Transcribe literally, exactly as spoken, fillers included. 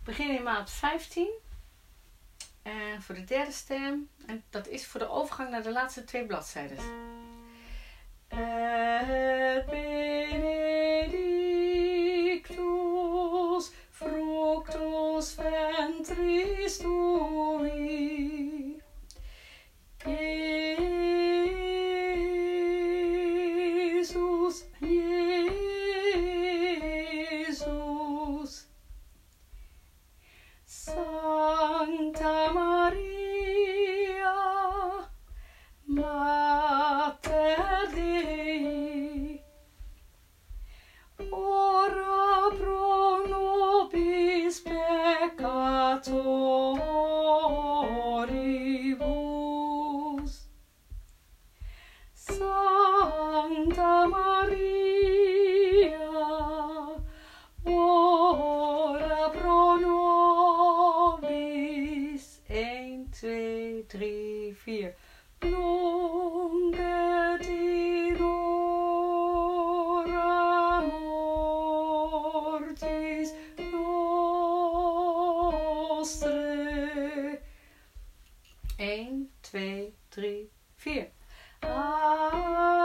beginnen in maat vijftien. En voor de derde stem, en dat is voor de overgang naar de laatste twee bladzijden. Et benedictus fructus ventris tui, Jesus, Jesus. Sancta Maria, Mater Dei, ora pro nobis peccatoribus. Sancta Maria, ora pro nobis. een, twee, drie, vier. Nunc et in hora mortis nostre. een, twee, drie, vier. Amen.